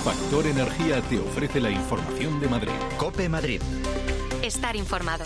Factor Energía te ofrece la información de Madrid. COPE Madrid. Estar informado.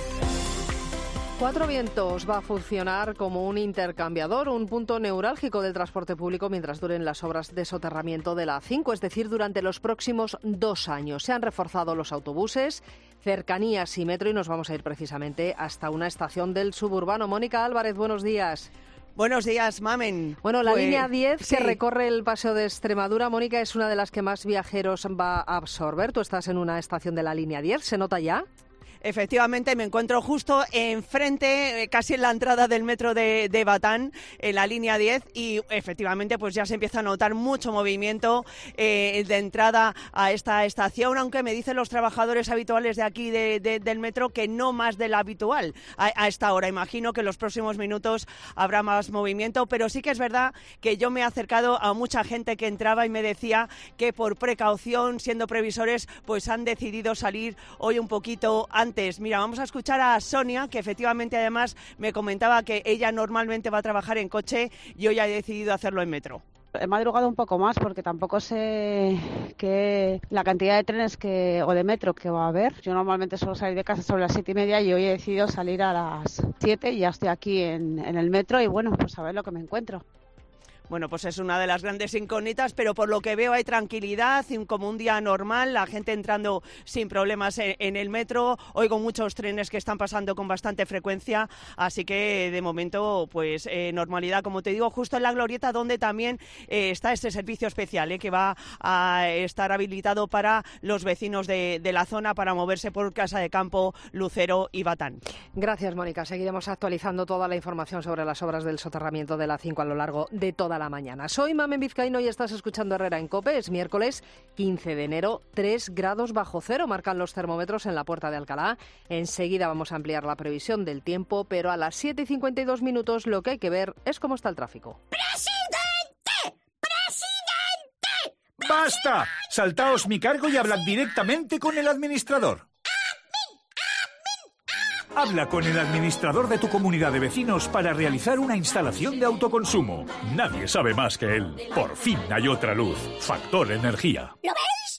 Cuatro Vientos va a funcionar como un intercambiador, un punto neurálgico del transporte público mientras duren las obras de soterramiento de la A5, es decir, durante los próximos 2 años. Se han reforzado los autobuses, cercanías y metro y nos vamos a ir precisamente hasta una estación del suburbano. Mónica Álvarez, buenos días. Buenos días, Mamen. Bueno, la línea 10 sí, que recorre el Paseo de Extremadura, Mónica, es una de las que más viajeros va a absorber. Tú estás en una estación de la línea 10, ¿se nota ya? Efectivamente, me encuentro justo enfrente, casi en la entrada del metro de Batán, en la línea 10, y efectivamente pues ya se empieza a notar mucho movimiento de entrada a esta estación, aunque me dicen los trabajadores habituales de aquí del metro que no más de lo habitual a esta hora. Imagino que en los próximos minutos habrá más movimiento, pero sí que es verdad que yo me he acercado a mucha gente que entraba y me decía que por precaución, siendo previsores, pues han decidido salir hoy un poquito antes. Mira, vamos a escuchar a Sonia, que efectivamente además me comentaba que ella normalmente va a trabajar en coche y hoy ha decidido hacerlo en metro. He madrugado un poco más porque tampoco sé que la cantidad de trenes o de metro que va a haber. Yo normalmente suelo salir de casa sobre las 7:30 y hoy he decidido salir a las 7 y ya estoy aquí en el metro y bueno, pues a ver lo que me encuentro. Bueno, pues es una de las grandes incógnitas, pero por lo que veo hay tranquilidad, como un día normal, la gente entrando sin problemas en el metro. Oigo muchos trenes que están pasando con bastante frecuencia, así que de momento pues normalidad, como te digo, justo en la glorieta donde también está este servicio especial que va a estar habilitado para los vecinos de la zona para moverse por Casa de Campo, Lucero y Batán. Gracias, Mónica. Seguiremos actualizando toda la información sobre las obras del soterramiento de la A5 a lo largo de toda la mañana. Soy Mamen Vizcaíno y estás escuchando Herrera en COPE. Es miércoles 15 de enero, 3 grados bajo cero marcan los termómetros en la Puerta de Alcalá. Enseguida vamos a ampliar la previsión del tiempo, pero a las 7:52 minutos lo que hay que ver es cómo está el tráfico. ¡Presidente! ¡Presidente! ¡Basta! Saltaos mi cargo y hablad directamente con el administrador. Habla con el administrador de tu comunidad de vecinos para realizar una instalación de autoconsumo. Nadie sabe más que él. Por fin hay otra luz. Factor Energía. ¿Lo veis?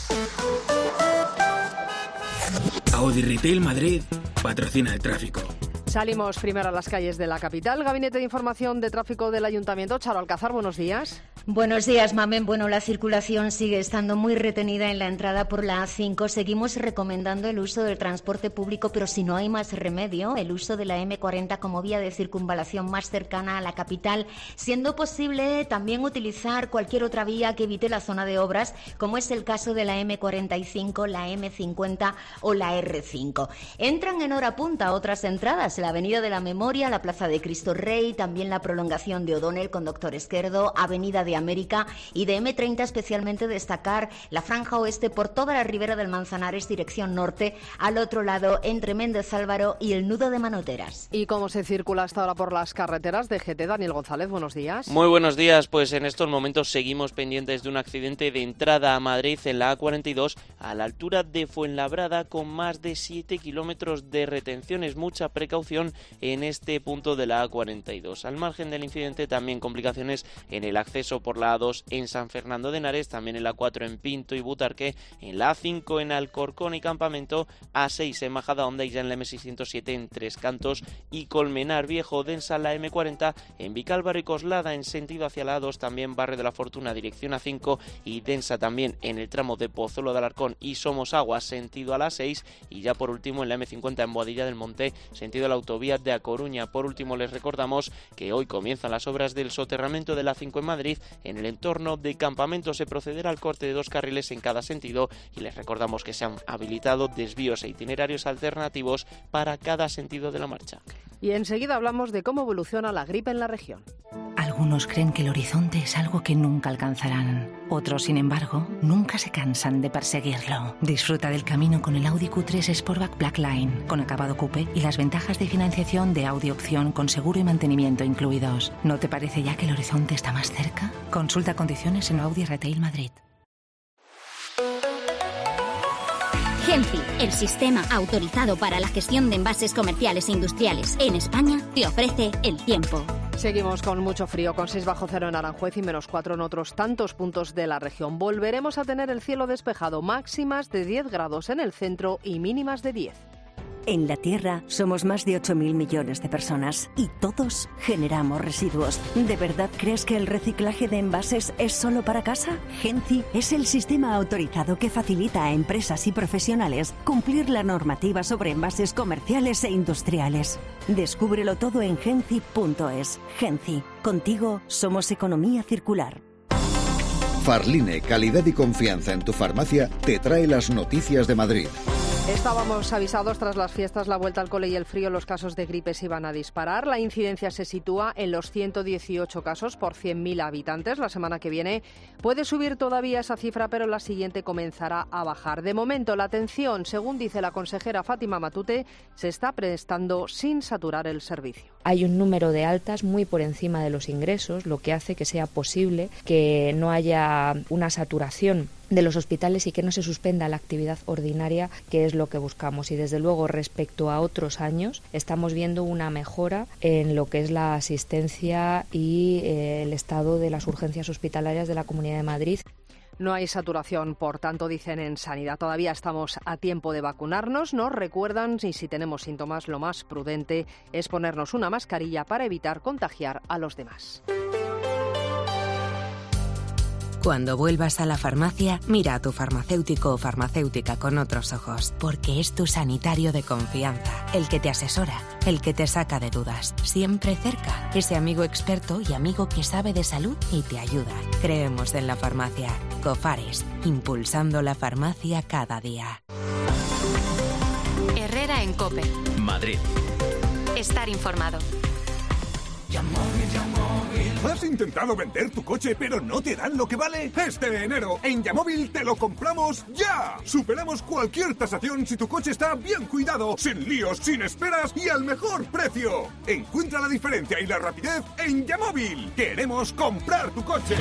Audi Retail Madrid patrocina el tráfico. Salimos primero a las calles de la capital. Gabinete de Información de Tráfico del Ayuntamiento. Charo Alcázar, buenos días. Buenos días, Mamen. Bueno, la circulación sigue estando muy retenida en la entrada por la A5. Seguimos recomendando el uso del transporte público, pero si no hay más remedio, el uso de la M40 como vía de circunvalación más cercana a la capital, siendo posible también utilizar cualquier otra vía que evite la zona de obras, como es el caso de la M45, la M50 o la R5. Entran en hora punta otras entradas, la Avenida de la Memoria, la Plaza de Cristo Rey, también la prolongación de O'Donnell con Doctor Esquerdo, Avenida de América y de M30, especialmente destacar la franja oeste por toda la ribera del Manzanares, dirección norte, al otro lado entre Méndez Álvaro y el nudo de Manoteras. ¿Y cómo se circula hasta ahora por las carreteras de GT? Daniel González, buenos días. Muy buenos días, pues en estos momentos seguimos pendientes de un accidente de entrada a Madrid en la A42 a la altura de Fuenlabrada con más de 7 kilómetros de retenciones. Mucha precaución en este punto de la A42. Al margen del incidente, también complicaciones en el acceso por la A2 en San Fernando de Henares, también en la A4 en Pinto y Butarque, en la A5 en Alcorcón y Campamento, A6 en Majadahonda y ya en la M607 en Tres Cantos y Colmenar Viejo. Densa la M40 en Vicálvaro y Coslada en sentido hacia la A2, también Barrio de la Fortuna dirección A5 y densa también en el tramo de Pozuelo de Alarcón y Somosaguas sentido a la A6 y ya por último en la M50 en Boadilla del Monte sentido a la autovía de A Coruña. Por último les recordamos que hoy comienzan las obras del soterramiento de la A5 en Madrid. En el entorno de Campamento se procederá al corte de 2 carriles en cada sentido y les recordamos que se han habilitado desvíos e itinerarios alternativos para cada sentido de la marcha. Y enseguida hablamos de cómo evoluciona la gripe en la región. Algunos creen que el horizonte es algo que nunca alcanzarán. Otros, sin embargo, nunca se cansan de perseguirlo. Disfruta del camino con el Audi Q3 Sportback Blackline, con acabado coupé y las ventajas de financiación de Audi Opción con seguro y mantenimiento incluidos. ¿No te parece ya que el horizonte está más cerca? Consulta condiciones en Audi Retail Madrid. Genfi, el sistema autorizado para la gestión de envases comerciales e industriales en España, te ofrece el tiempo. Seguimos con mucho frío, con 6 bajo cero en Aranjuez y -4 en otros tantos puntos de la región. Volveremos a tener el cielo despejado, máximas de 10 grados en el centro y mínimas de 10. En la Tierra somos más de 8.000 millones de personas y todos generamos residuos. ¿De verdad crees que el reciclaje de envases es solo para casa? Genci es el sistema autorizado que facilita a empresas y profesionales cumplir la normativa sobre envases comerciales e industriales. Descúbrelo todo en genci.es. Genci, contigo somos economía circular. Farline, calidad y confianza en tu farmacia, te trae las noticias de Madrid. Estábamos avisados tras las fiestas, la vuelta al cole y el frío, los casos de gripe se iban a disparar. La incidencia se sitúa en los 118 casos por 100.000 habitantes. La semana que viene puede subir todavía esa cifra, pero la siguiente comenzará a bajar. De momento, la atención, según dice la consejera Fátima Matute, se está prestando sin saturar el servicio. Hay un número de altas muy por encima de los ingresos, lo que hace que sea posible que no haya una saturación de los hospitales y que no se suspenda la actividad ordinaria, que es lo que buscamos. Y desde luego, respecto a otros años, estamos viendo una mejora en lo que es la asistencia y el estado de las urgencias hospitalarias de la Comunidad de Madrid. No hay saturación, por tanto, dicen en Sanidad. Todavía estamos a tiempo de vacunarnos. Nos recuerdan, y si tenemos síntomas, lo más prudente es ponernos una mascarilla para evitar contagiar a los demás. Cuando vuelvas a la farmacia, mira a tu farmacéutico o farmacéutica con otros ojos, porque es tu sanitario de confianza, el que te asesora, el que te saca de dudas, siempre cerca, ese amigo experto y amigo que sabe de salud y te ayuda. Creemos en la farmacia. Cofares, impulsando la farmacia cada día. Herrera en COPE. Madrid. Estar informado. ¿Has intentado vender tu coche pero no te dan lo que vale? Este enero en Yamóvil te lo compramos ya. Superamos cualquier tasación si tu coche está bien cuidado, sin líos, sin esperas y al mejor precio. Encuentra la diferencia y la rapidez en Yamóvil. Queremos comprar tu coche.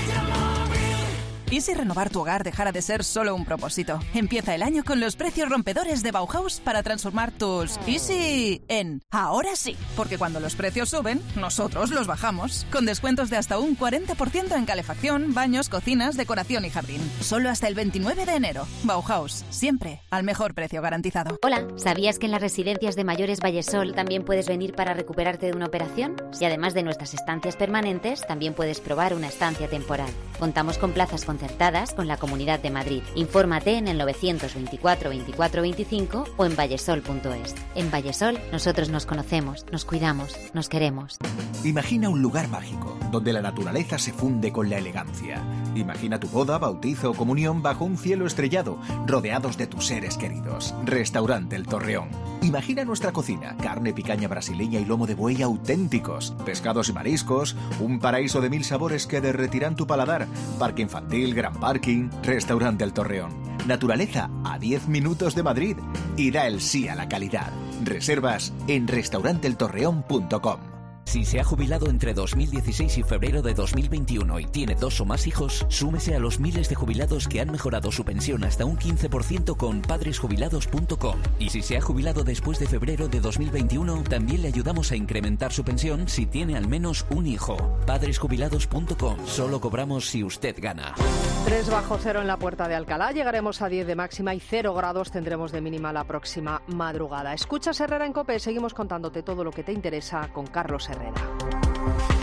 ¿Y si renovar tu hogar dejara de ser solo un propósito? Empieza el año con los precios rompedores de Bauhaus para transformar tus Easy en ahora sí. Porque cuando los precios suben, nosotros los bajamos. Con descuentos de hasta un 40% en calefacción, baños, cocinas, decoración y jardín. Solo hasta el 29 de enero. Bauhaus, siempre al mejor precio garantizado. Hola, ¿sabías que en las residencias de mayores Vallesol también puedes venir para recuperarte de una operación? Y además de nuestras estancias permanentes, también puedes probar una estancia temporal. Contamos con plazas concertadas con la Comunidad de Madrid. Infórmate en el 924 24 25 o en vallesol.es. En Vallesol, nosotros nos conocemos, nos cuidamos, nos queremos. Imagina un lugar mágico, donde la naturaleza se funde con la elegancia. Imagina tu boda, bautizo o comunión bajo un cielo estrellado, rodeados de tus seres queridos. Restaurante El Torreón. Imagina nuestra cocina, carne, picaña brasileña y lomo de buey auténticos, pescados y mariscos, un paraíso de 1000 sabores que derretirán tu paladar, parque infantil, gran parking, Restaurante El Torreón. Naturaleza a 10 minutos de Madrid y da el sí a la calidad. Reservas en restauranteltorreón.com. Si se ha jubilado entre 2016 y febrero de 2021 y tiene 2 o más hijos, súmese a los miles de jubilados que han mejorado su pensión hasta un 15% con padresjubilados.com. Y si se ha jubilado después de febrero de 2021, también le ayudamos a incrementar su pensión si tiene al menos un hijo. Padresjubilados.com. Solo cobramos si usted gana. 3 bajo cero en la Puerta de Alcalá. Llegaremos a 10 de máxima y 0 grados tendremos de mínima la próxima madrugada. Escuchas Herrera en COPE. Seguimos contándote todo lo que te interesa con Carlos Herrera.